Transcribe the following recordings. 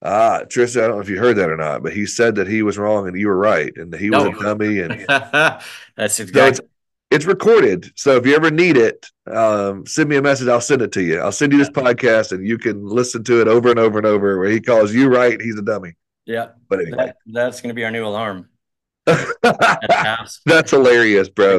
Tristan, I don't know if you heard that or not, but he said that he was wrong and you were right, and that he was a No, dummy. And that's so exactly. it's recorded. So if you ever need it, send me a message. I'll send it to you. I'll send you this podcast, and you can listen to it over and over and over. Where he calls you right, he's a dummy. Yeah, But anyway, that's going to be our new alarm at the house. that's hilarious, bro.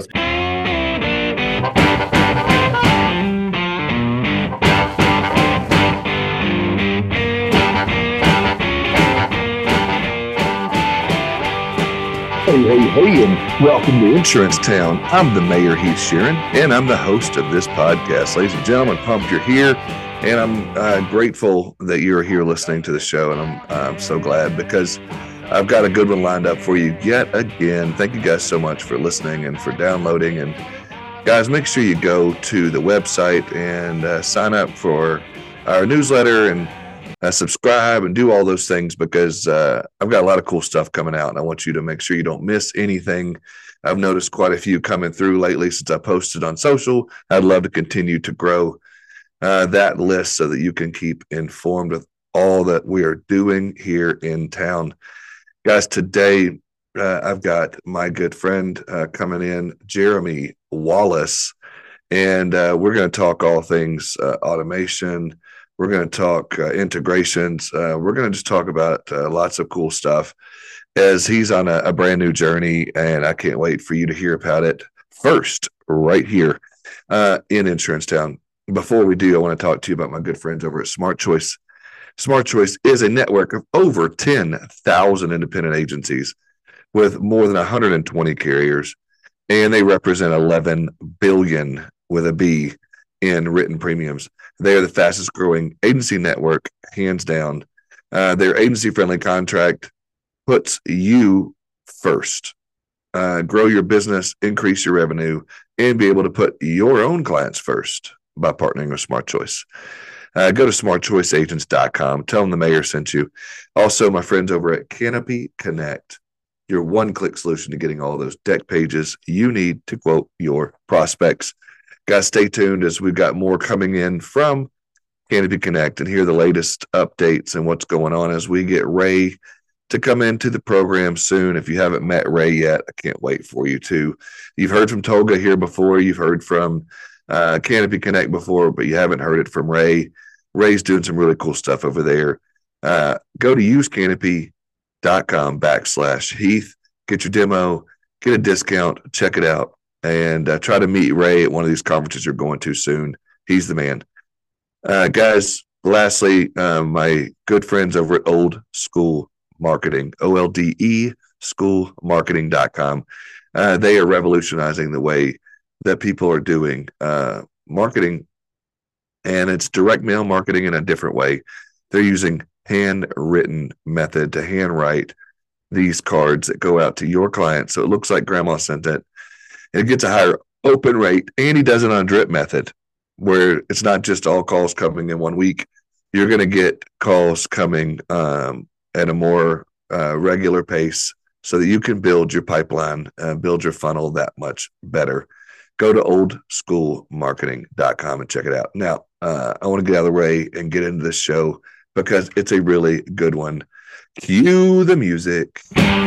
Hey, and welcome to Insurance Town. I'm the mayor, Heath Sheeran, and I'm the host of this podcast. Ladies and gentlemen, pumped you're here, and I'm grateful that you're here listening to the show, and I'm so glad because I've got a good one lined up for you yet again. Thank you guys so much for listening and for downloading. And guys, make sure you go to the website and sign up for our newsletter and subscribe and do all those things because I've got a lot of cool stuff coming out, and I want you to make sure you don't miss anything. I've noticed quite a few coming through lately since I posted on social. I'd love to continue to grow that list so that you can keep informed with all that we are doing here in town. Guys, today I've got my good friend coming in, Jeremy Wallace, and we're going to talk all things automation. We're going to talk integrations. We're going to just talk about lots of cool stuff as he's on a brand new journey, and I can't wait for you to hear about it first right here in Insurance Town. Before we do, I want to talk to you about my good friends over at Smart Choice. Smart Choice is a network of over 10,000 independent agencies with more than 120 carriers, and they represent 11 billion with a B in written premiums. They are the fastest growing agency network, hands down. Their agency friendly contract puts you first. Grow your business, increase your revenue, and be able to put your own clients first by partnering with Smart Choice. Go to smartchoiceagents.com. Tell them the mayor sent you. Also, my friends over at Canopy Connect, your one-click solution to getting all those deck pages you need to quote your prospects. Guys, stay tuned as we've got more coming in from Canopy Connect and hear the latest updates and what's going on as we get Ray to come into the program soon. If you haven't met Ray yet, I can't wait for you to. You've heard from Tolga here before. You've heard from Canopy Connect before, but you haven't heard it from Ray. Ray's doing some really cool stuff over there. Go to usecanopy.com/Heath. Get your demo, get a discount, check it out, and try to meet Ray at one of these conferences you're going to soon. He's the man. Guys, lastly, my good friends over at Old School Marketing, OLDE schoolmarketing.com. They are revolutionizing the way that people are doing marketing, and it's direct mail marketing in a different way. They're using handwritten method to handwrite these cards that go out to your clients, so it looks like grandma sent it. And it gets a higher open rate, and he does it on a drip method, where it's not just all calls coming in 1 week. You're going to get calls coming at a more regular pace so that you can build your pipeline, build your funnel that much better. Go to oldschoolmarketing.com and check it out. Now, I want to get out of the way and get into this show because it's a really good one. Cue the music.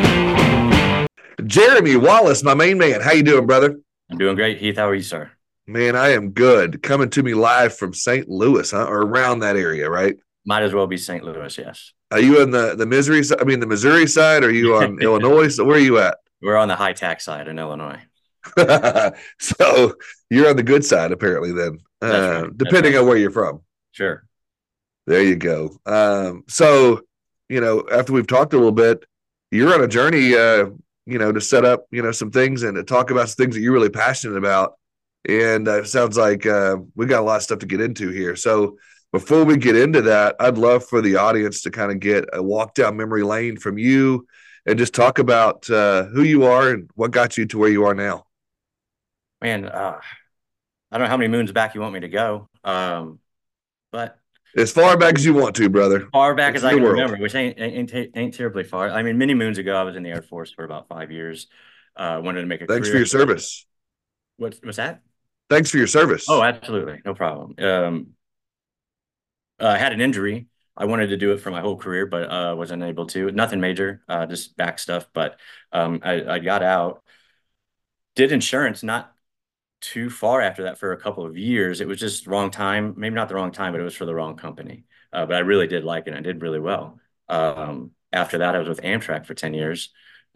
Jeremy Wallace, my main man. How you doing, brother? I'm doing great, Heath. How are you, sir? Man, I am good. Coming to me live from St. Louis, or around that area, right? Might as well be St. Louis, yes. Are you on the Missouri side? I mean, the Missouri side? Or are you on Illinois? So where are you at? We're on the high tax side in Illinois. So you're on the good side, apparently, then, Right. depending on where you're from. Sure. There you go. So, after we've talked a little bit, you're on a journey, to set up, some things and to talk about some things that you're really passionate about. And it sounds like we got a lot of stuff to get into here. So before we get into that, I'd love for the audience to kind of get a walk down memory lane from you and just talk about who you are and what got you to where you are now. Man, I don't know how many moons back you want me to go, but as far back as you want to, brother. Far back as I can remember, which ain't terribly far. I mean, many moons ago, I was in the Air Force for about 5 years. Wanted to make a Thanks career. For your service. What's that? Thanks for your service. Oh, absolutely. No problem. I had an injury. I wanted to do it for my whole career, but wasn't able to. Nothing major, just back stuff. But I got out, did insurance not too far after that for a couple of years. It was just wrong time, maybe not the wrong time, but it was for the wrong company. But I really did like it. I did really well. After that, I was with Amtrak for 10 years.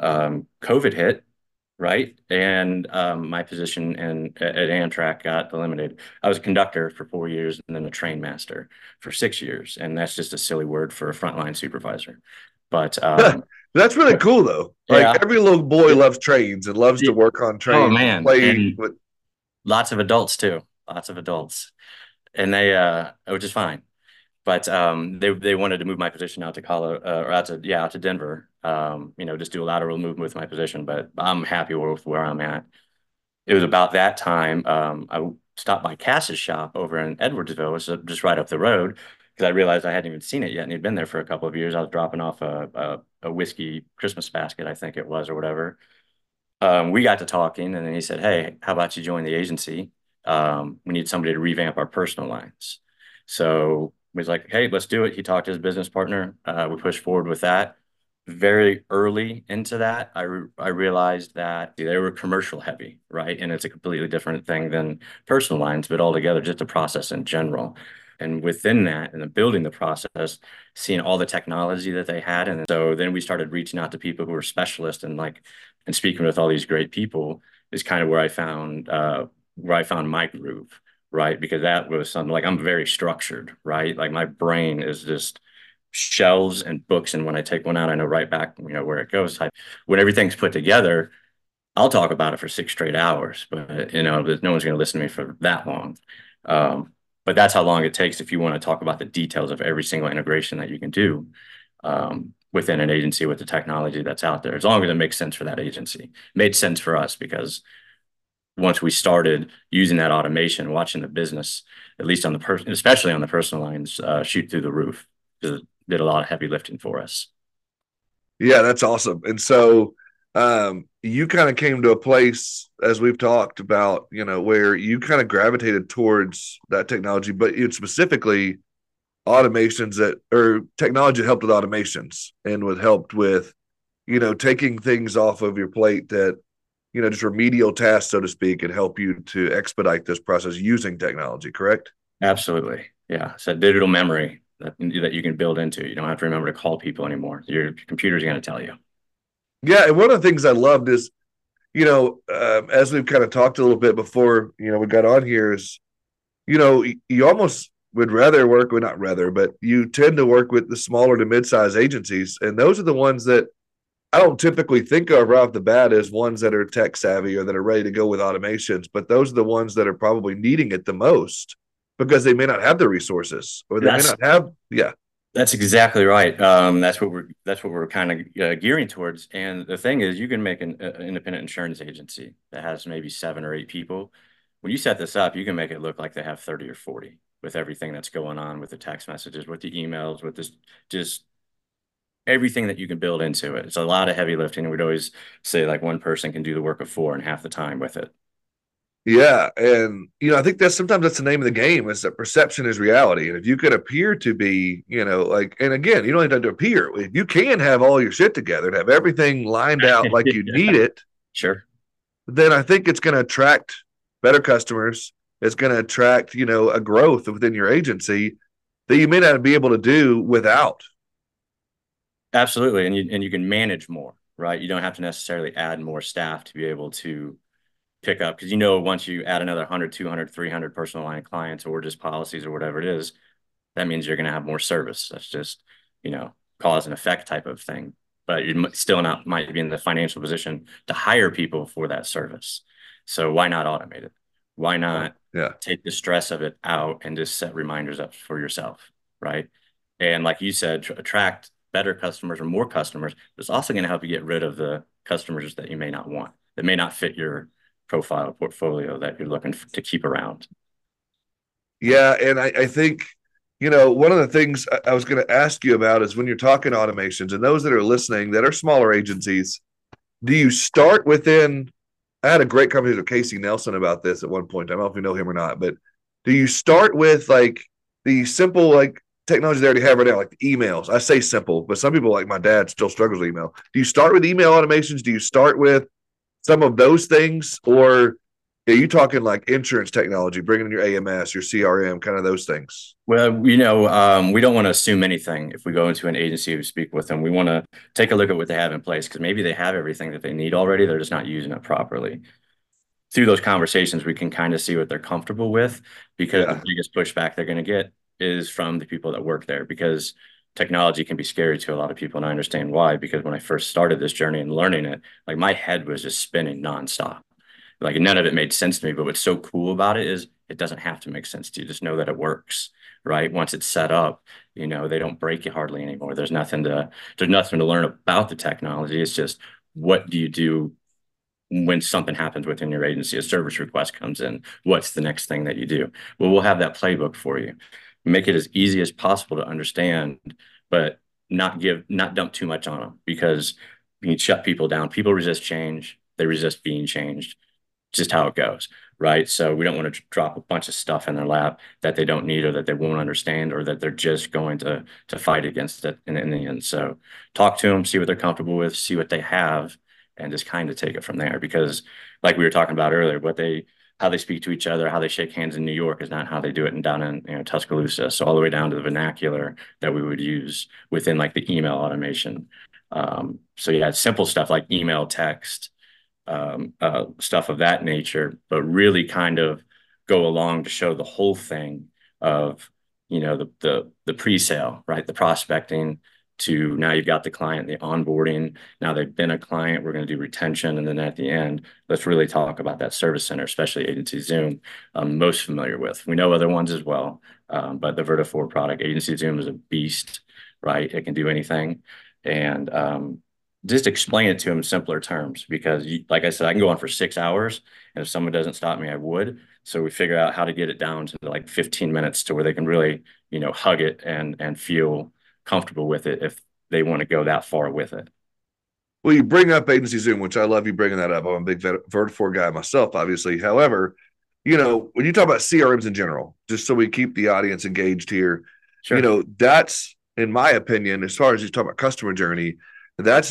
COVID hit, right? And my position at Amtrak got eliminated. I was a conductor for 4 years and then a train master for 6 years. And that's just a silly word for a frontline supervisor. But That's really cool though. Like yeah. every little boy loves trains and loves to work on Oh trains and man. play And with. lots of adults too. Lots of adults. And they which is fine. But they wanted to move my position out to Colorado or out to Denver. Just do a lateral movement with my position, but I'm happy with where I'm at. It was about that time I stopped by Cass's shop over in Edwardsville, so just right up the road, because I realized I hadn't even seen it yet, and he'd been there for a couple of years. I was dropping off a whiskey Christmas basket, I think it was, or whatever. We got to talking, and then he said, "Hey, how about you join the agency? We need somebody to revamp our personal lines." So we was like, "Hey, let's do it." He talked to his business partner. We pushed forward with that. Very early into that, I realized that they were commercial heavy, right? And it's a completely different thing than personal lines, but altogether just the process in general. And within that, and then building the process, seeing all the technology that they had, and so then we started reaching out to people who were specialists and speaking with all these great people is kind of where I found my groove, right? Because that was something like I'm very structured, right? Like my brain is just shelves and books, and when I take one out, I know right back, where it goes. When everything's put together, I'll talk about it for 6 straight hours, but no one's going to listen to me for that long. But that's how long it takes if you want to talk about the details of every single integration that you can do within an agency with the technology that's out there, as long as it makes sense for that agency. It made sense for us because once we started using that automation, watching the business, at least on the person, especially on the personal lines, shoot through the roof, because it did a lot of heavy lifting for us. Yeah, that's awesome. And so you kind of came to a place, as we've talked about, where you kind of gravitated towards that technology, but it specifically automations that or technology that helped with automations and would helped with, taking things off of your plate that, just remedial tasks, so to speak, and help you to expedite this process using technology, correct? Absolutely. Yeah. So digital memory that you can build into. You don't have to remember to call people anymore. Your computer's going to tell you. Yeah, and one of the things I loved is, as we've kind of talked a little bit before, we got on here is, you almost would rather work, well, not rather, but you tend to work with the smaller to mid-size agencies, and those are the ones that I don't typically think of right off the bat as ones that are tech savvy or that are ready to go with automations, but those are the ones that are probably needing it the most because they may not have the resources or they may That's not have, yeah. that's exactly right. That's what we're kind of gearing towards. And the thing is, you can make an independent insurance agency that has maybe 7 or 8 people. When you set this up, you can make it look like they have 30 or 40 with everything that's going on with the text messages, with the emails, with this just everything that you can build into it. It's a lot of heavy lifting. We'd always say like one person can do the work of four in half the time with it. Yeah, and I think that's sometimes that's the name of the game is that perception is reality. And if you could appear to be, like, and again, you don't have to appear. If you can have all your shit together and have everything lined out like you Yeah, need it, sure. then I think it's going to attract better customers. It's going to attract, a growth within your agency that you may not be able to do without. Absolutely. And you can manage more, right? You don't have to necessarily add more staff to be able to pick up because once you add another 100, 200, 300 personal line clients or just policies or whatever it is, that means you're going to have more service. That's just, cause and effect type of thing. But you still not might be in the financial position to hire people for that service. So why not automate it? Why not Yeah. take the stress of it out and just set reminders up for yourself, right? And like you said, attract better customers or more customers. It's also going to help you get rid of the customers that you may not want, that may not fit your profile portfolio that you're looking to keep around. Yeah. And I think, one of the things I was going to ask you about is when you're talking automations and those that are listening that are smaller agencies, do you start within? I had a great conversation with Casey Nelson about this at one point. I don't know if you know him or not, but do you start with like the simple, like technology they already have right now, like emails. I say simple, but some people, like my dad, still struggles with email. Do you start with email automations? Do you start with some of those things, or are you talking like insurance technology, bringing in your AMS, your CRM, kind of those things? Well, we don't want to assume anything if we go into an agency or speak with them. We want to take a look at what they have in place because maybe they have everything that they need already. They're just not using it properly. Through those conversations, we can kind of see what they're comfortable with because the Yeah. biggest pushback they're going to get is from the people that work there because technology can be scary to a lot of people. And I understand why, because when I first started this journey and learning it, like my head was just spinning nonstop. Like none of it made sense to me. But what's so cool about it is it doesn't have to make sense to you. Just know that it works, right? Once it's set up, they don't break you hardly anymore. There's nothing to learn about the technology. It's just what do you do when something happens within your agency, a service request comes in, what's the next thing that you do? Well, we'll have that playbook for you. Make it as easy as possible to understand, but not dump too much on them because you can shut people down. People resist change. They resist being changed. Just how it goes, right? So we don't want to drop a bunch of stuff in their lap that they don't need or that they won't understand or that they're just going to fight against it in the end. So talk to them, see what they're comfortable with, see what they have, and just kind of take it from there. Because like we were talking about earlier, how they speak to each other, how they shake hands in New York is not how they do it down in Tuscaloosa. So all the way down to the vernacular that we would use within like the email automation. So yeah, simple stuff like email, text, stuff of that nature, but really kind of go along to show the whole thing of the pre-sale, right? The prospecting to now you've got the client, the onboarding. Now they've been a client, we're going to do retention, and then at the end, let's really talk about that service center, especially Agency Zoom. I'm most familiar with. We know other ones as well, but the Vertafore product, Agency Zoom, is a beast, right? It can do anything, and just explain it to them in simpler terms because like I said, I can go on for 6 hours and if someone doesn't stop me, I would. So we figure out how to get it down to like 15 minutes to where they can really, hug it and feel comfortable with it if they want to go that far with it. Well, you bring up Agency Zoom, which I love you bringing that up. I'm a big Vertafore guy myself, obviously. However, when you talk about CRMs in general, just so we keep the audience engaged here, Sure. that's, in my opinion, as far as you talk about customer journey, that's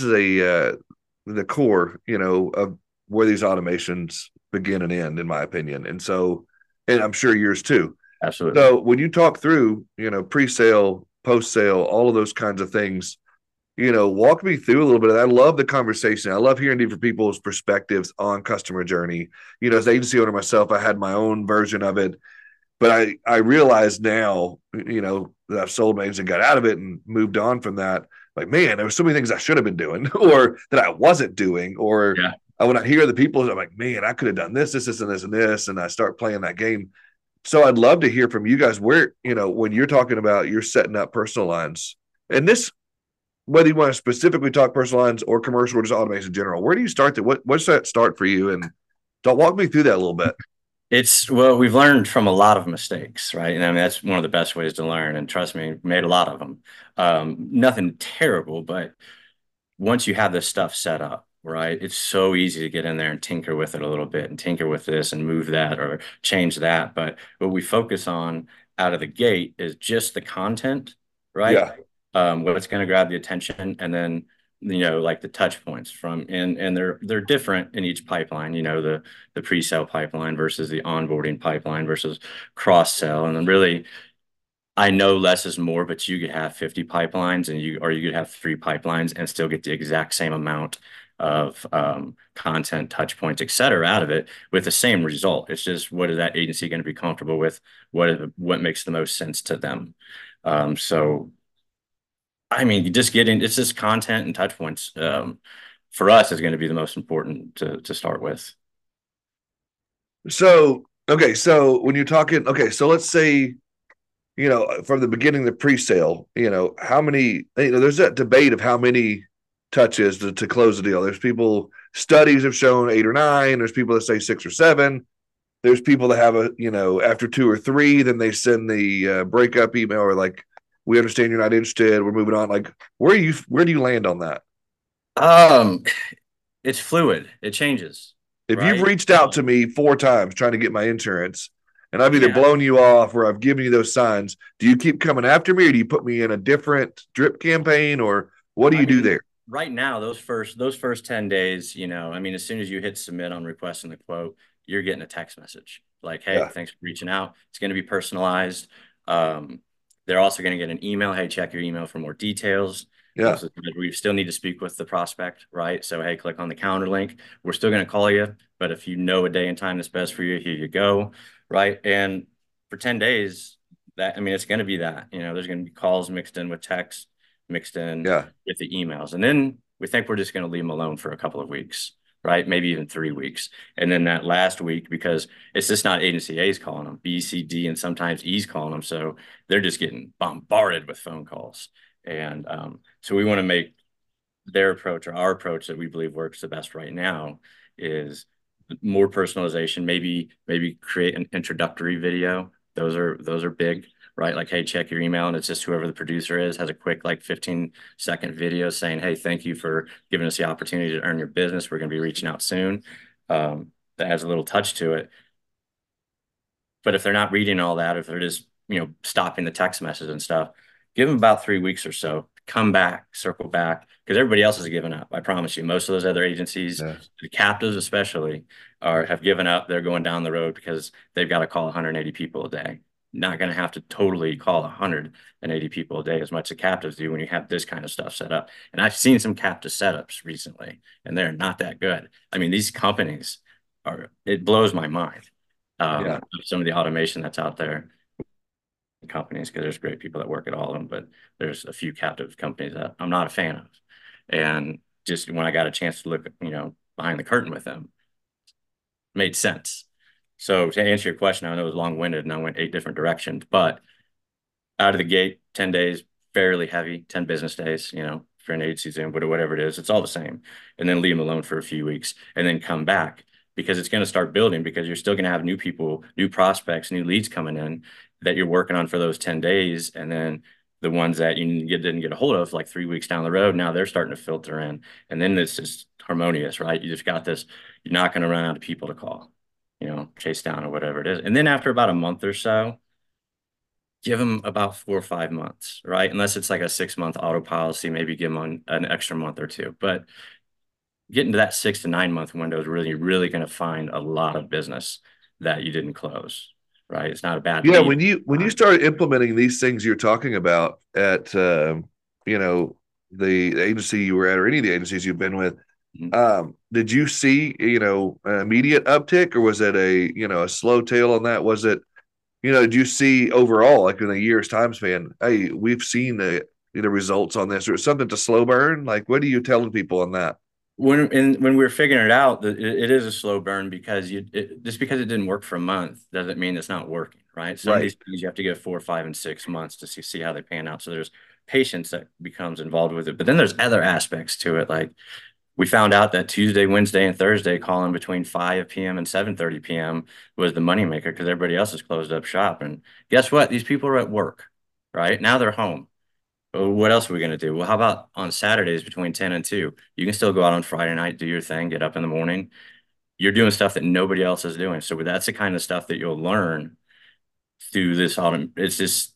the core, of where these automations begin and end, in my opinion. And so, and I'm sure yours too. Absolutely. So when you talk through, pre-sale, post-sale, all of those kinds of things, walk me through a little bit of that. I love the conversation. I love hearing different people's perspectives on customer journey. As an agency owner myself, I had my own version of it, but I realize now, that I've sold my and got out of it and moved on from that. Like, man, there were so many things I should have been doing or that I wasn't doing, or Yeah. when I hear the people, I'm like, man, I could have done this, and this, and this. And I start playing that game. So I'd love to hear from you guys where, when you're talking about you're setting up personal lines and this, whether you want to specifically talk personal lines or commercial or just automation in general, where do you start that? What's that start for you? And don't walk me through that a little bit. Well, we've learned from a lot of mistakes, right? And I mean, that's one of the best ways to learn. And trust me, made a lot of them. Nothing terrible, but once you have this stuff set up, right, it's so easy to get in there and tinker with it a little bit and tinker with this and move that or change that. But what we focus on out of the gate is just the content, right? Yeah. What's going to grab the attention, and then like the touch points and they're different in each pipeline. The pre-sale pipeline versus the onboarding pipeline versus cross sell, and then really I know less is more, but you could have 50 pipelines or you could have 3 pipelines and still get the exact same amount of content, touch points, et cetera, out of it with the same result. It's just what is that agency going to be comfortable with? What makes the most sense to them? So, I mean, it's just content and touch points. For us is going to be the most important to start with. So, okay. So when you're talking, okay, so let's say, from the beginning, the pre-sale, how many, there's that debate of how many touches to close the deal. There's studies have shown 8 or 9. There's people that say 6 or 7. There's people that have after 2 or 3, then they send the breakup email or like, we understand you're not interested. We're moving on. Like, where do you land on that? Um, it's fluid. It changes, If you've right? reached out to me 4 times trying to get my insurance and I've either Yeah. blown you off or I've given you those signs, do you keep coming after me, or do you put me in a different drip campaign, or what do I you do mean, there? right now, those first 10 days, I mean, as soon as you hit submit on requesting the quote, you're getting a text message like, hey, Yeah. thanks for reaching out. It's going to be personalized. Um, they're also going to get an email. Hey, check your email for more details. Yeah. Most of the time, we still need to speak with the prospect, right? So, hey, click on the calendar link. We're still going to call you, but if you know a day and time that's best for you, here you go, right? And for 10 days, I mean, it's going to be that, there's going to be calls mixed in with text, mixed in Yeah. with the emails. And then we think we're just going to leave them alone for a couple of weeks, right? Maybe even 3 weeks. And then that last week, because it's just not agency A's calling them, B, C, D, and sometimes E's calling them. So they're just getting bombarded with phone calls. And so we want to make their approach or our approach that we believe works the best right now is more personalization, maybe create an introductory video. Those are big, right? Like, hey, check your email, and it's just whoever the producer is has a quick like 15-second video saying, hey, thank you for giving us the opportunity to earn your business. We're going to be reaching out soon. That has a little touch to it. But if they're not reading all that, if they're just, stopping the text message and stuff, give them about 3 weeks or so. Come back, circle back, because everybody else has given up. I promise you, most of those other agencies, Yeah. the captives especially, have given up. They're going down the road because they've got to call 180 people a day. Not going to have to totally call 180 people a day as much as captives do when you have this kind of stuff set up. And I've seen some captive setups recently, and they're not that good. I mean, these companies it blows my mind, Yeah. some of the automation that's out there in companies, because there's great people that work at all of them, but there's a few captive companies that I'm not a fan of. And just when I got a chance to look, behind the curtain with them, made sense. So to answer your question, I know it was long-winded and I went 8 different directions, but out of the gate, 10 days, fairly heavy, 10 business days, for an agency Zoom, but whatever it is, it's all the same. And then leave them alone for a few weeks and then come back, because it's going to start building, because you're still going to have new people, new prospects, new leads coming in that you're working on for those 10 days. And then the ones that didn't get a hold of like 3 weeks down the road, now they're starting to filter in. And then it's just harmonious, right? You just got this, you're not going to run out of people to call, chase down or whatever it is. And then after about a month or so, give them about 4 or 5 months, right? Unless it's like a 6-month auto policy, maybe give them an extra month or two. But getting to that 6 to 9 month window is really, really going to find a lot of business that you didn't close, right? It's not a bad Yeah. lead. When you started implementing these things you're talking about at you know the agency you were at, or any of the agencies you've been with, Mhm. did you see an immediate uptick, or was it a slow tail on that? Was it did you see overall, like in a year's time span, hey, we've seen the results on this, or something to slow burn? Like, what are you telling people on that? When we were figuring it out, it is a slow burn, because just because it didn't work for a month doesn't mean it's not working, right? Some of Right. these things you have to give 4, 5, and 6 months to see how they pan out. So there's patience that becomes involved with it. But then there's other aspects to it. Like, we found out that Tuesday, Wednesday, and Thursday calling between 5 p.m. and 7:30 p.m. was the moneymaker, because everybody else has closed up shop. And guess what? These people are at work, right? Now they're home. Well, what else are we going to do? Well, how about on Saturdays between 10 and 2? You can still go out on Friday night, do your thing, get up in the morning. You're doing stuff that nobody else is doing. So that's the kind of stuff that you'll learn through this autumn. It's just,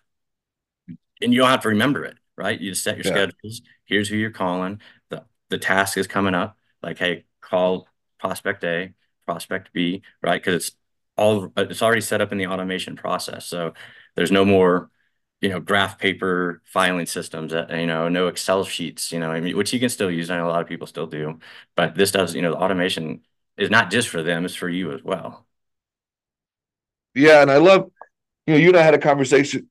and you don't have to remember it, right? You just set your Yeah. schedules. Here's who you're calling. The task is coming up. Like, hey, call prospect A, prospect B, right? Because it's already set up in the automation process. So there's no more, graph paper filing systems, no Excel sheets, I mean, which you can still use. I know a lot of people still do, but this does, the automation is not just for them, it's for you as well. Yeah, and I love you and I had a conversation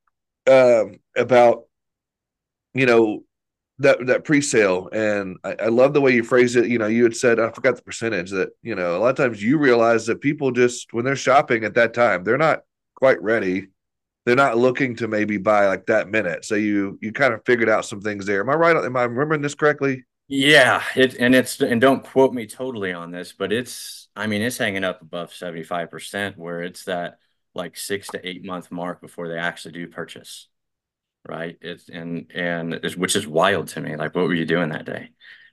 about you know that pre-sale, and I love the way you phrase it. You had said, I forgot the percentage, that a lot of times you realize that people, just when they're shopping at that time, they're not quite ready. They're not looking to maybe buy like that minute. So you kind of figured out some things there. Am I right? Am I remembering this correctly? Yeah, and don't quote me totally on this, but I mean, it's hanging up above 75%, where it's that like 6 to 8 month mark before they actually do purchase, right? Which is wild to me. Like, what were you doing that day?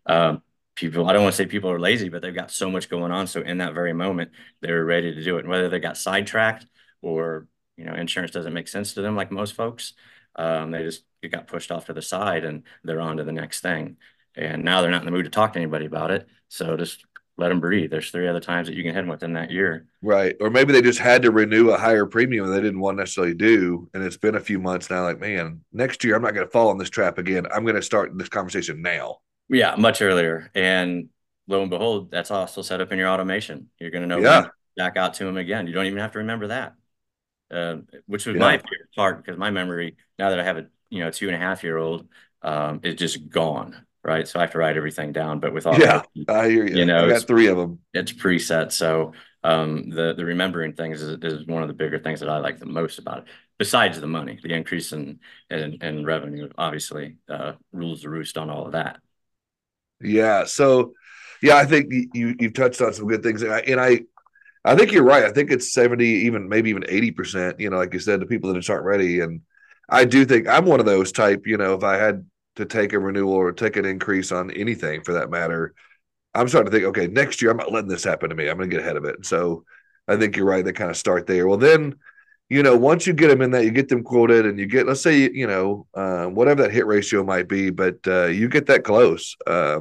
I don't want to say people are lazy, but they've got so much going on. So in that very moment, they're ready to do it. And whether they got sidetracked or, insurance doesn't make sense to them like most folks. They just it got pushed off to the side and they're on to the next thing. And now they're not in the mood to talk to anybody about it. So just let them breathe. There's 3 other times that you can hit them within that year. Right. Or maybe they just had to renew a higher premium and they didn't want to necessarily do. And it's been a few months now, like, man, next year I'm not going to fall in this trap again. I'm going to start this conversation now. Yeah, much earlier. And lo and behold, that's also set up in your automation. You're going to know when Yeah. to back out to them again. You don't even have to remember that, which was my Yeah. favorite part because my memory, now that I have a 2.5-year-old, is just gone. Right. So I have to write everything down. But with Yeah. automation, I hear you. I got it's 3 of them. preset. So the remembering things is one of the bigger things that I like the most about it. Besides the money, the increase in revenue, obviously, rules the roost on all of that. Yeah. So, yeah, I think you've touched on some good things. I think you're right. I think it's 70, even maybe even 80%, like you said, the people that just aren't ready. And I do think I'm one of those type, if I had to take a renewal or take an increase on anything for that matter, I'm starting to think, okay, next year I'm not letting this happen to me. I'm going to get ahead of it. So I think you're right. They kind of start there. Well, then, once you get them in that, you get them quoted and you get, let's say, whatever that hit ratio might be, but you get that close.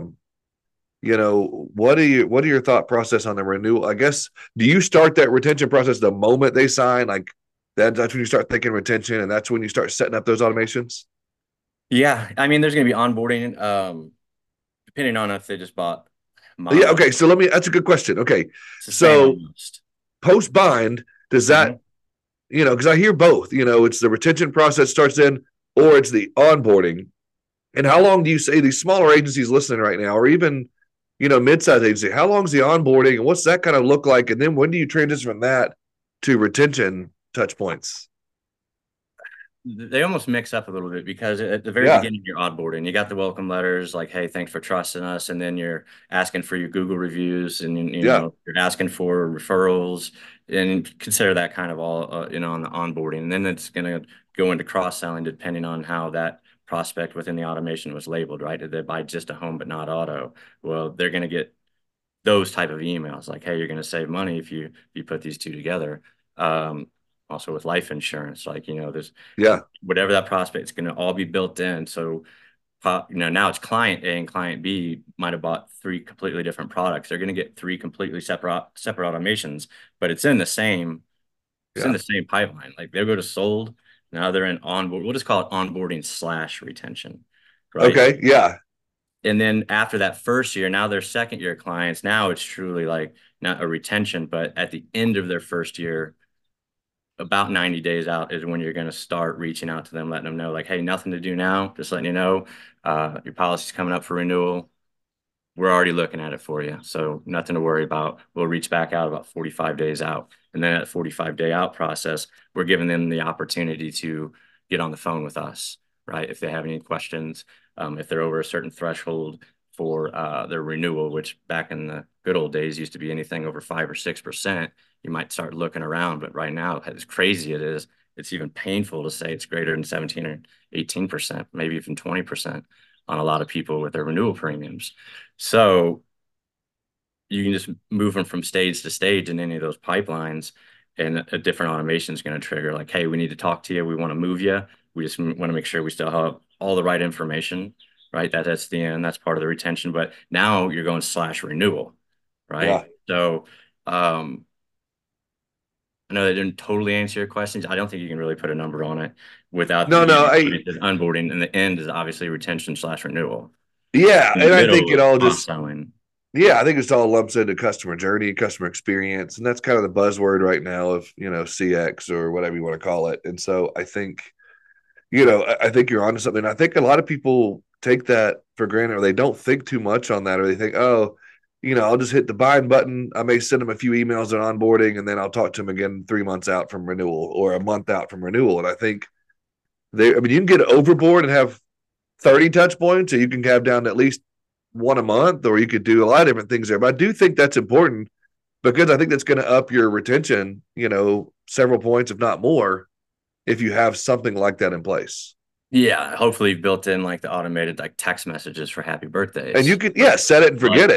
What are your thought process on the renewal? I guess, do you start that retention process the moment they sign? Like that's when you start thinking retention and that's when you start setting up those automations? Yeah, I mean, there's going to be onboarding, depending on if they just bought Yeah. mono. Okay. So that's a good question. Okay. It's the same So almost. post bind, does that, Mhm. because I hear both, it's the retention process starts in or it's the onboarding. And how long do you say these smaller agencies listening right now, or even, mid-sized agency, how long is the onboarding and what's that kind of look like? And then when do you transition from that to retention touch points? They almost mix up a little bit because at the very Yeah. beginning, you're onboarding. You got the welcome letters like, "Hey, thanks for trusting us," and then you're asking for your Google reviews, and Yeah. you're asking for referrals, and consider that kind of all on the onboarding. And then it's going to go into cross selling depending on how that prospect within the automation was labeled. Right? Did they buy just a home but not auto? Well, they're going to get those type of emails like, "Hey, you're going to save money if you put these two together." Um, Also with life insurance, like there's Yeah. whatever that prospect is going to all be built in. So, now it's client A and client B might have bought 3 completely different products. They're going to get 3 completely separate automations, but it's in Yeah. the same pipeline. Like they'll go to sold. Now they're in onboard. We'll just call it onboarding slash retention, right? Okay. Yeah. And then after that first year, now they're second year clients. Now it's truly like not a retention, but at the end of their first year, about 90 days out is when you're going to start reaching out to them, letting them know like, "Hey, nothing to do now. Just letting you know, your policy's coming up for renewal. We're already looking at it for you. So nothing to worry about. We'll reach back out about 45 days out. And then at 45-day out process, we're giving them the opportunity to get on the phone with us, right? If they have any questions, if they're over a certain threshold for their renewal, which back in the good old days used to be anything over 5 or 6%, you might start looking around. But right now, as crazy it is, it's even painful to say it's greater than 17 or 18%, maybe even 20% on a lot of people with their renewal premiums. So you can just move them from stage to stage in any of those pipelines, and a different automation is going to trigger like, "Hey, we need to talk to you. We want to move you. We just want to make sure we still have all the right information," right? That's the end. That's part of the retention. But now you're going slash renewal, right? Yeah. So I know that didn't totally answer your questions. I don't think you can really put a number on it without the No, no. beginning is onboarding, and the end is obviously retention slash renewal. Yeah. In the And I think middle it is all cross just, selling. yeah, I think it's all lumps into customer journey, customer experience. And that's kind of the buzzword right now of, CX or whatever you want to call it. And so I think, I think you're onto something. I think a lot of people take that for granted or they don't think too much on that or they think, oh, I'll just hit the bind button. I may send them a few emails on onboarding and then I'll talk to them again 3 months out from renewal or a month out from renewal. And I think you can get overboard and have 30 touch points or you can have down to at least one a month, or you could do a lot of different things there. But I do think that's important because I think that's going to up your retention, several points, if not more, if you have something like that in place. Yeah, hopefully you've built in like the automated like text messages for happy And you birthdays. could, yeah, set it and Like forget it.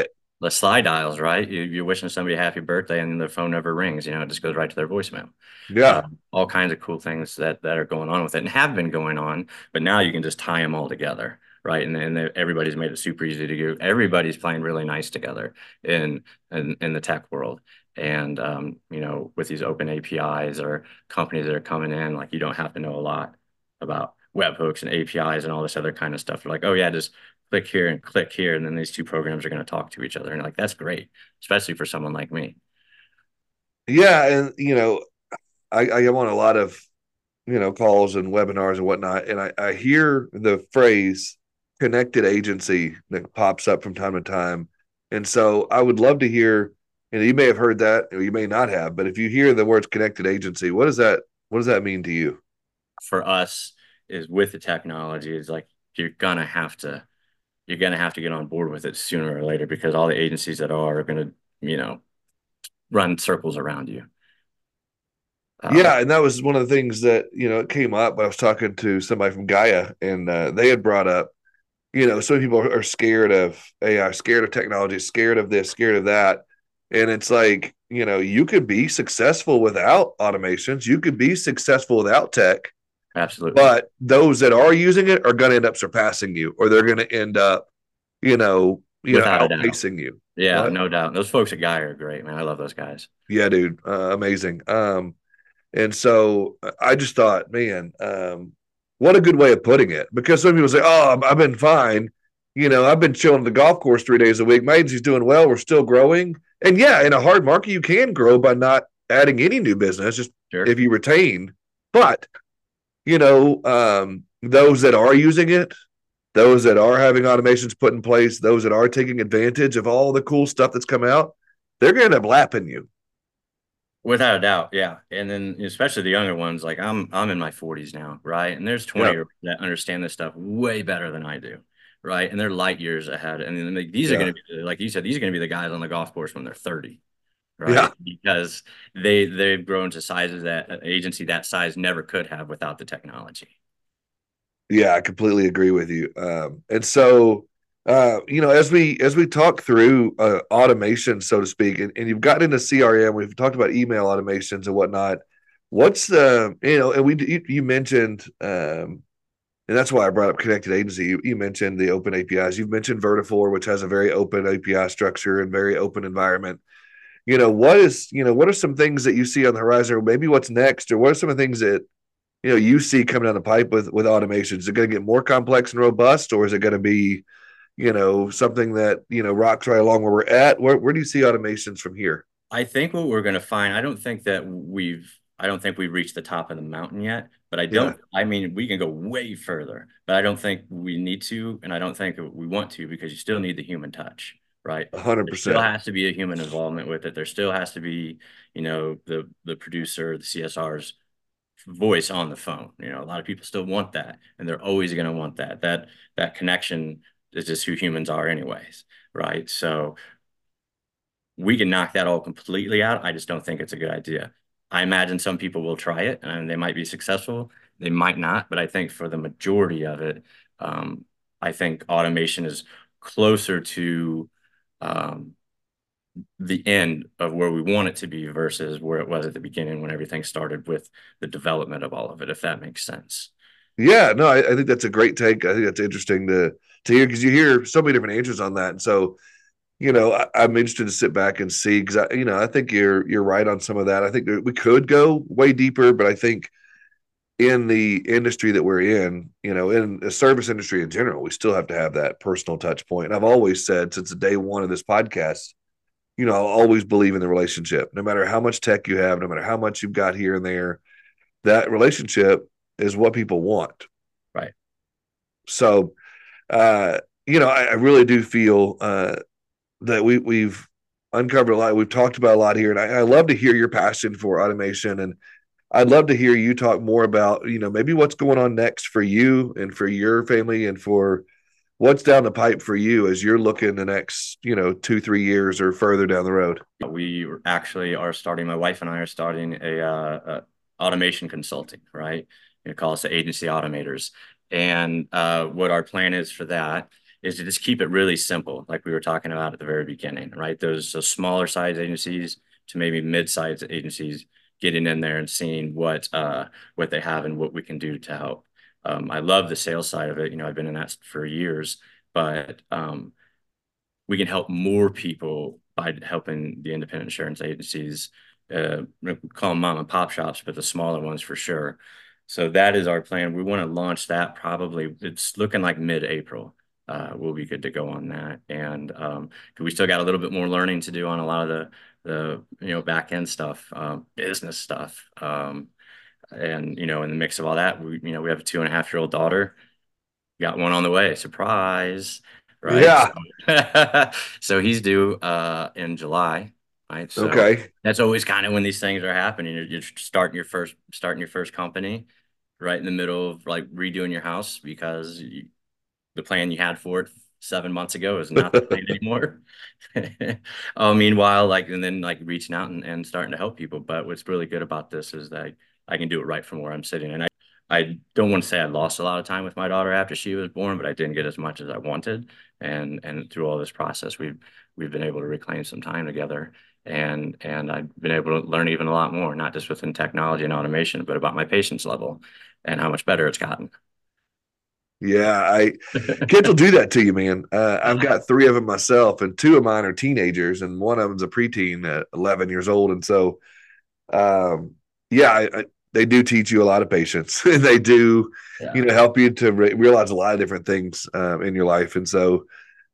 the slide dials, right? You're wishing somebody a happy birthday and their phone never rings, it just goes right to their voicemail. Yeah. All kinds of cool things that are going on with it and have been going on, but now you can just tie them all together, right? And everybody's made it super easy to do. Everybody's playing really nice together in the tech world. And with these open APIs or companies that are coming in, like you don't have to know a lot about webhooks and APIs and all this other kind of stuff. They're like, oh yeah, just click here and click here, and then these two programs are going to talk to each other. And like that's great, especially for someone like me. Yeah. And, I am on a lot of, calls and webinars and whatnot. And I hear the phrase connected agency that pops up from time to time. And so I would love to hear, and you may have heard that or you may not have, but if you hear the words connected agency, what does that mean to you? For us, is with the technology, is like you're gonna have to get on board with it sooner or later because all the agencies that are gonna, run circles around you. Yeah, and that was one of the things that it came up when I was talking to somebody from Gaia, and they had brought up, some people are scared of AI, scared of technology, scared of this, scared of that, and it's like you could be successful without automations, you could be successful without tech, Absolutely, but those that are using it are going to end up surpassing you, or they're going to end up, without a doubt. outpacing you. Yeah, What? no doubt. Those folks at Guy are great, man. I love those guys. Yeah, dude, amazing. And so I just thought, man, what a good way of putting it. Because some people say, "Oh, I've been fine. I've been chilling at the golf course 3 days a week. My agency's doing well. We're still growing." And yeah, in a hard market, you can grow by not adding any new business, just Sure. if you retain. But those that are using it, those that are having automations put in place, those that are taking advantage of all the cool stuff that's come out, they're going to end up lapping you. Without a doubt, yeah. And then especially the younger ones, like I'm in my 40s now, right? And there's Yeah, 20 that understand this stuff way better than I do, right? And they're light years ahead. And then like, these are yeah, going to be, like you said, these are going to be the guys on the golf course when they're 30, yeah. right? Because they've grown to sizes that an agency that size never could have without the technology. Yeah, I completely agree with you. And so, as we talk through automation, so to speak, and you've gotten into CRM, we've talked about email automations and whatnot. What's the, and you mentioned, and that's why I brought up connected agency. You mentioned the open APIs. You've mentioned Vertafore, which has a very open API structure and very open environment. What are some things that you see on the horizon, or maybe what's next, or what are some of the things that you see coming down the pipe with automation? Is it going to get more complex and robust, or is it going to be something that rocks right along where we're at? Where do you see automations from here? I think what we're going to find, I don't think we've reached the top of the mountain yet, but Yeah, I mean, we can go way further, but I don't think we need to, and I don't think we want to because you still need the human touch, right? a hundred There still percent. has to be a human involvement with it. There still has to be, the producer, the CSR's voice on the phone. A lot of people still want that, and they're always going to want that. That connection is just who humans are anyways, right? So we can knock that all completely out. I just don't think it's a good idea. I imagine some people will try it and they might be successful. They might not, but I think for the majority of it, um, I think automation is closer to um, the end of where we want it to be versus where it was at the beginning when everything started with the development of all of it, if that makes sense. Yeah, no, I think that's a great take. I think that's interesting to hear because you hear so many different answers on that, and so I'm interested to sit back and see because I think you're right on some of that. I think that we could go way deeper, but I think in the industry that we're in, in the service industry in general, we still have to have that personal touch point. And I've always said since the day one of this podcast, I'll always believe in the relationship. No matter how much tech you have, no matter how much you've got here and there, that relationship is what people want. Right. So, I really do feel that we've uncovered a lot. We've talked about a lot here, and I love to hear your passion for automation, and I'd love to hear you talk more about maybe what's going on next for you and for your family, and for what's down the pipe for you as you're looking the next 2-3 years or further down the road. We actually are starting, my wife and I are starting a automation consulting, right? Call us the agency automators. And what our plan is for that is to just keep it really simple, like we were talking about at the very beginning, right? Those smaller size agencies to maybe mid-sized agencies, getting in there and seeing what they have and what we can do to help. I love the sales side of it. I've been in that for years, but we can help more people by helping the independent insurance agencies, we call them mom and pop shops, but the smaller ones for sure. So that is our plan. We want to launch that probably, it's looking like mid-April. We'll be good to go on that. And we still got a little bit more learning to do on a lot of the back end stuff, business stuff. And in the mix of all that, we have a 2.5-year-old daughter, got one on the way. Surprise, right? Yeah. So he's due in July, right? So Okay. that's always kind of when these things are happening. You're starting your first company right in the middle of like redoing your house because the plan you had for it 7 months ago is not the plan anymore. Meanwhile, and then reaching out and starting to help people. But what's really good about this is that I can do it right from where I'm sitting. And I don't want to say I lost a lot of time with my daughter after she was born, but I didn't get as much as I wanted. And through all this process, we've been able to reclaim some time together. And I've been able to learn even a lot more, not just within technology and automation, but about my patience level and how much better it's gotten. Yeah, kids will do that to you, man. I've got three of them myself, and two of mine are teenagers, and one of them's a preteen at 11 years old. And so, yeah, they do teach you a lot of patience. They do, Yeah. help you to realize a lot of different things in your life. And so,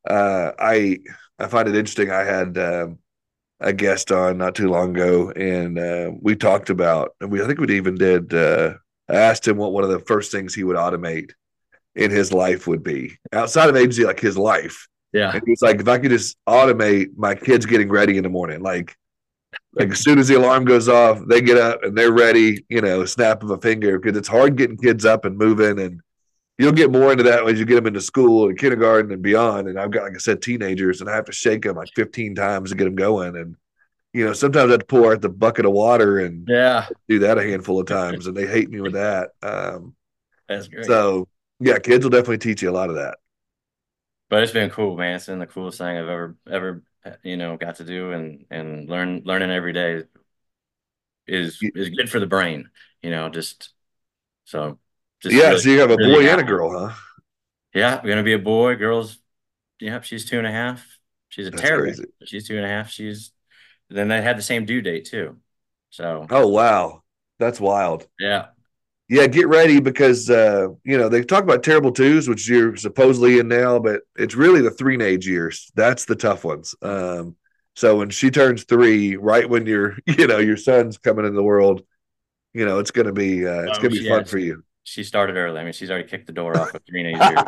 I find it interesting. I had a guest on not too long ago, and we talked about, and I think we even did. I asked him what one of the first things he would automate in his life would be outside of agency, like his life. And Yeah. he's like, if I could just automate my kids getting ready in the morning, like as soon as the alarm goes off, they get up and they're ready, snap of a finger, because it's hard getting kids up and moving. And you'll get more into that as you get them into school and kindergarten and beyond. And I've got, like I said, teenagers, and I have to shake them like 15 times to get them going. And, sometimes I have to pour out the bucket of water and Yeah. do that a handful of times. And they hate me with that. That's great. So, yeah, kids will definitely teach you a lot of that. But it's been cool, man. It's been the coolest thing I've ever got to do, and learning every day is good for the brain, just so just Yeah, really, so you have a really boy and a happy. girl, huh? Yeah, gonna be a boy. Girls, yep, she's 2.5. She's a That's terrible. crazy. She's 2.5. Then they had the same due date too. So Oh, wow. That's wild. yeah, Yeah, get ready because they talk about terrible twos, which you're supposedly in now, but it's really the three-age years. That's the tough ones. So when she turns three, right when your son's coming in the world, it's oh, gonna be she fun had for you. she started early. I mean, she's already kicked the door off with teenage years.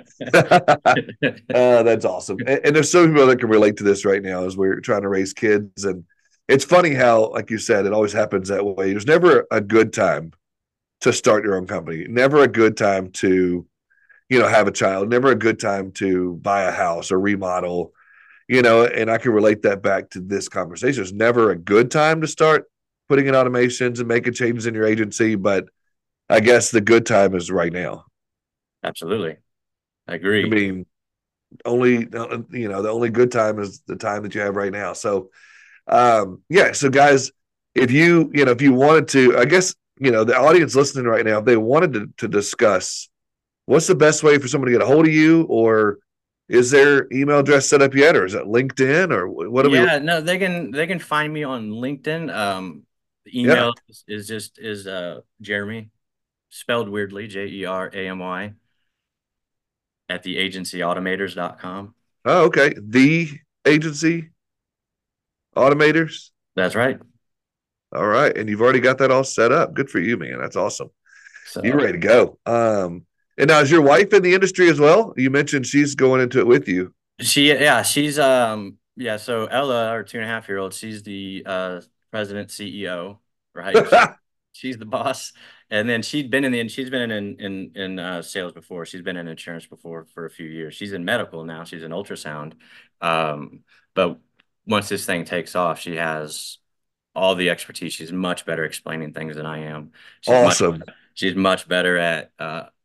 That's awesome. And there's so many people that can relate to this right now as we're trying to raise kids. And it's funny how, like you said, it always happens that way. There's never a good time to start your own company. Never a good time to, have a child. Never a good time to buy a house or remodel, and I can relate that back to this conversation. It's never a good time to start putting in automations and making changes in your agency, but I guess the good time is right now. Absolutely, I I agree. mean, the only good time is the time that you have right now. So, yeah. So guys, if you wanted to, I guess, the audience listening right now, if they wanted to discuss what's the best way for someone to get a hold of you, or is their email address set up yet, or is it LinkedIn, or what are we? Yeah, no, they can find me on LinkedIn. The Yeah. email is Jeremy, spelled weirdly, Jeramy, at theagencyautomators.com. Oh, okay. The agency automators. That's right. All right, and you've already got that all set up. Good for you, man. That's awesome. You're So ready to go. And now is your wife in the industry as well? You mentioned she's going into it with you. yeah, so Ella, our 2.5-year-old, she's the president CEO, right? She's the boss. And then she's been in sales before. She's been in insurance before for a few years. She's in medical now. She's in ultrasound. But once this thing takes off, she has all the expertise. She's much better explaining things than I am. She's much Awesome. she's much better at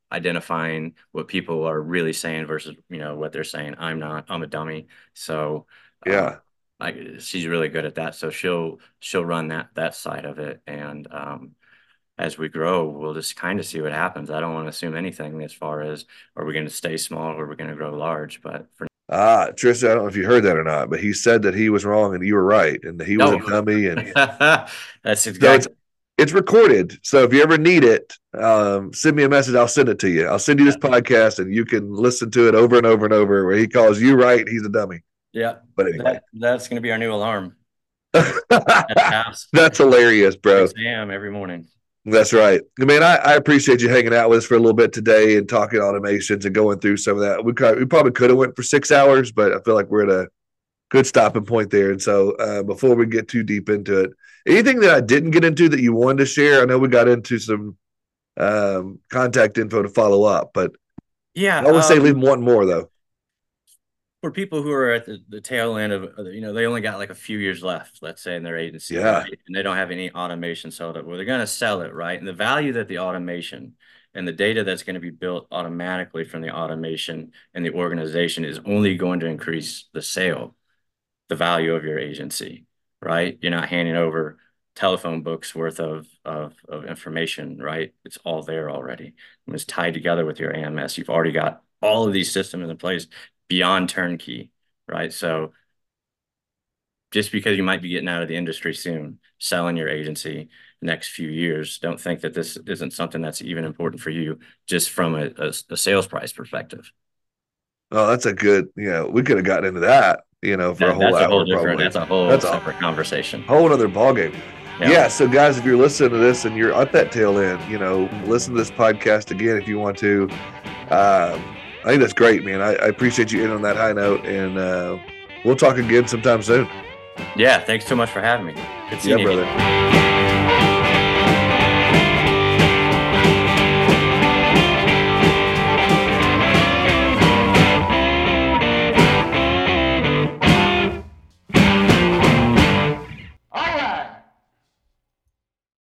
identifying what people are really saying versus, what they're saying. I'm a dummy. So, uh, Yeah. she's really good at that. So she'll run that side of it. And, as we grow, we'll just kind of see what happens. I don't want to assume anything as far as, are we going to stay small or are we going to grow large? But for Tristan, I don't know if you heard that or not, but he said that he was wrong and you were right, and that he was a dummy. And that's so exactly. it's recorded. So if you ever need it, send me a message. I'll send it to you. I'll send you this podcast, and you can listen to it over and over and over. Where he calls you right, he's a dummy. Yeah. But anyway, That's going to be our new alarm. that's hilarious, bro. 6 a.m. every morning. That's right. I mean, I appreciate you hanging out with us for a little bit today and talking automations and going through some of that. We probably could have went for 6 hours, but I feel like we're at a good stopping point there. And so before we get too deep into it, anything that I didn't get into that you wanted to share? I know we got into some contact info to follow up, but yeah, I always say leave them wanting more though. For people who are at the tail end of, they only got like a few years left, let's say, in their agency, Yeah. right? And they don't have any automation sold up. Well, they're going to sell it, right? And the value that the automation and the data that's going to be built automatically from the automation and the organization is only going to increase the sale, the value of your agency, right? You're not handing over telephone books worth of information, right? It's all there already. And it's tied together with your AMS. You've already got all of these systems in place beyond turnkey, right? So just because you might be getting out of the industry soon, selling your agency next few years, don't think that this isn't something that's even important for you just from a sales price perspective. Oh, that's a good, we could have gotten into that, for a whole hour. That's a whole separate conversation. Whole other ballgame. Yeah. So guys, if you're listening to this and you're at that tail end, listen to this podcast again if you want to. I think that's great, man. I appreciate you in on that high note, and we'll talk again sometime soon. Yeah, thanks so much for having me. Good seeing you, brother.